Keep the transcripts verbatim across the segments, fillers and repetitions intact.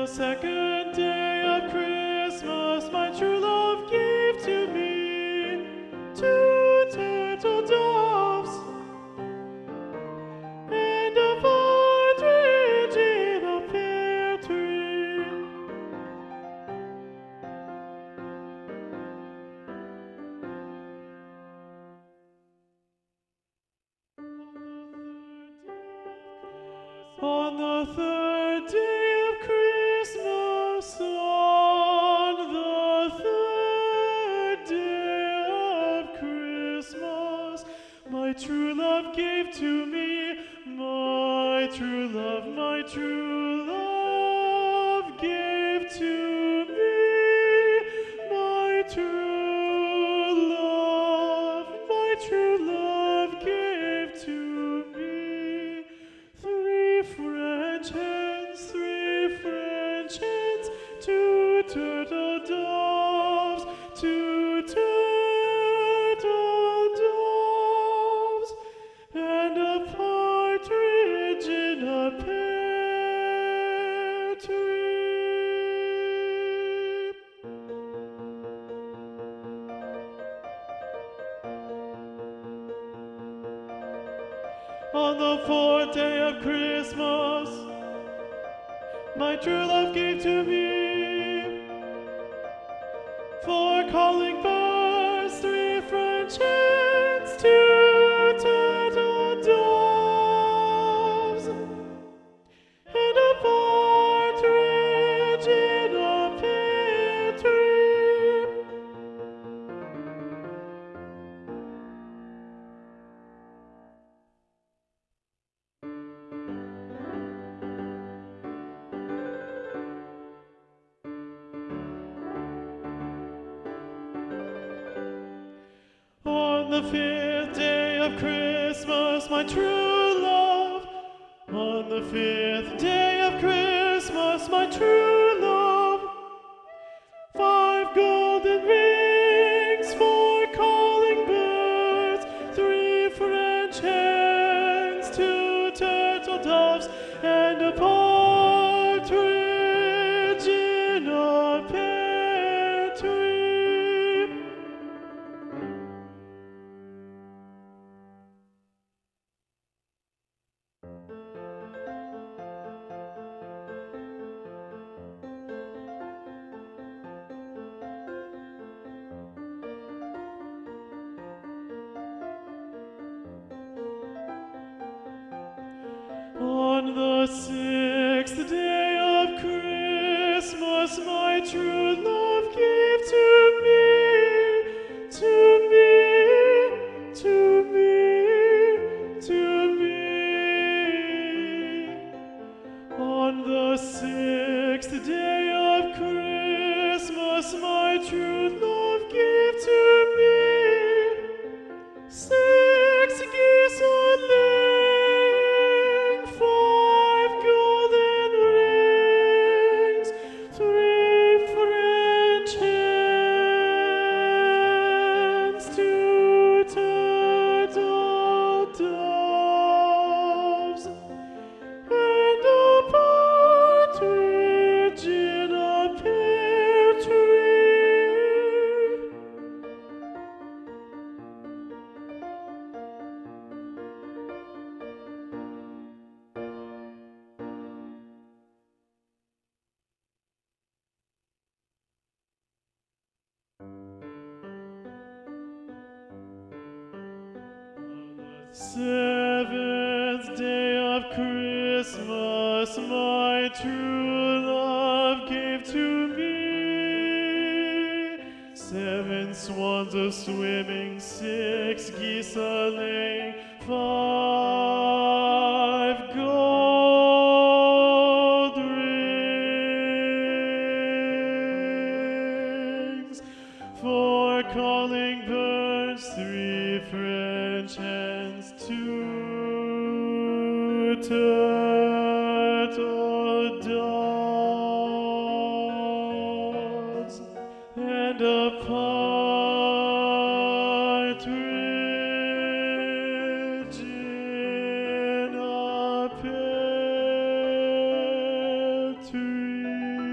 second day of Christmas, my true love gave to me two turtle doves and a partridge in a pear tree. On the third day of Christmas, on the third day of Christmas, my true love gave to me, my true love, my true love gave to me, my true love, my true love gave to me. Three French hens, three French hens, two turtle doves, two turtle doves, and a partridge in a pear tree. On the fourth day of Christmas, my true love gave to me four calling birds, three French hens, two turtle doves, and a partridge in a pear tree. On the fifth day of Christmas, my true love. On the fifth day of Christmas, my true love. Five golden rings, four calling birds, three French hens, two turtle doves, and a partridge in a pear tree. On the sixth day of Christmas, my true love gave to me, to me, to me, to me. On the sixth day of Christmas, my true love gave to me six geese on ling, five golden rings, three French hens, two turtle doves, and a partridge in a pear tree. Seventh day of Christmas, my true love gave to me seven swans a swimming, six geese a laying, five gold rings, four calling birds, three French hens, two turtle doves, and a partridge in a pear tree.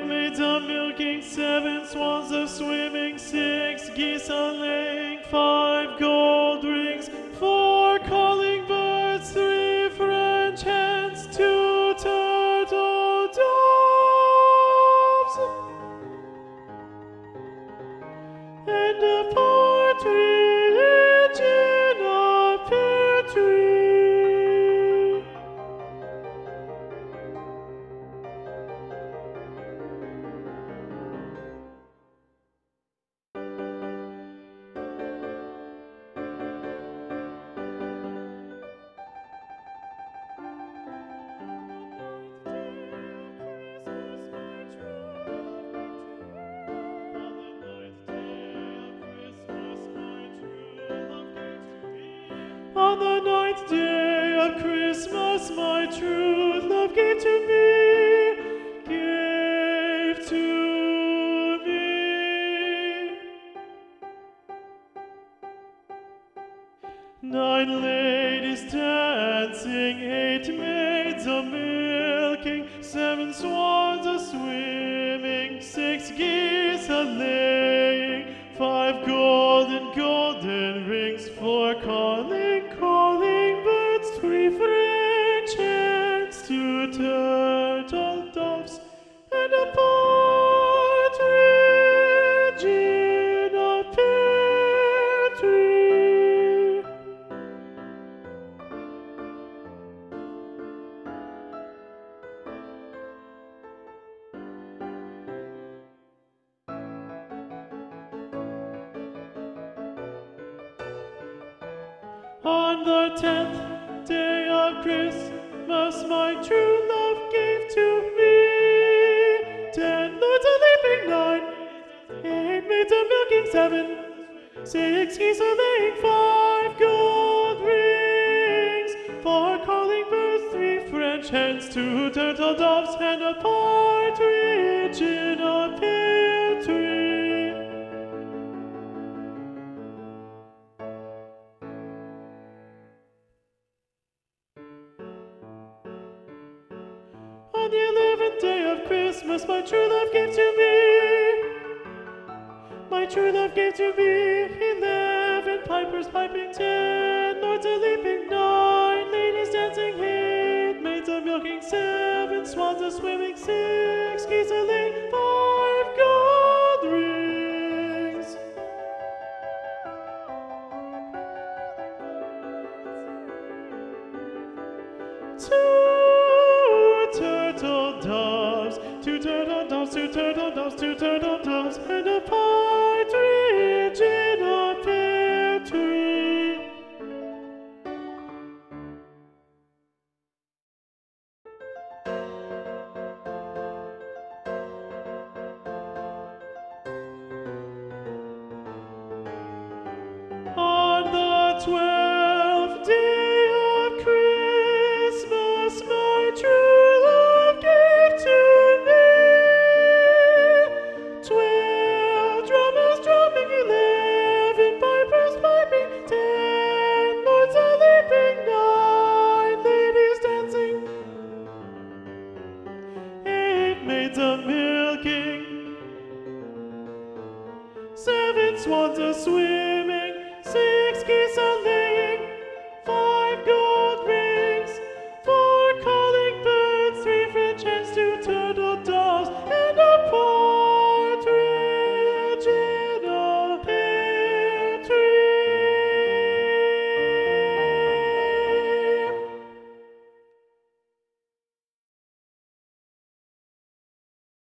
Maids are milking, seven swans are swimming, six geese are laying, five gold rings, four calling birds, three French hens, two turtle doves, and a partridge in a pear tree. On the ninth day of Christmas, my true love gave to me, gave to me. Nine ladies dancing, eight maids a milking, seven swans a swimming, six geese a laying, five golden, golden rings, four calling, calling birds, three French hens, two turtle doves, and a partridge in a pear tree. On the tenth day of Christmas, my true love gave to me ten lords a leaping, nine, eight maids a milking, seven, six geese a laying, five gold rings, four calling birds, three French hens, two turtle doves, and a partridge in a pear tree. On the eleventh day of Christmas, my true love gave to me. My true love gave to me eleven pipers piping, ten lords a leaping, nine ladies dancing, eight maids a milking, seven swans a swimming, six geese a laying, five gold rings. Two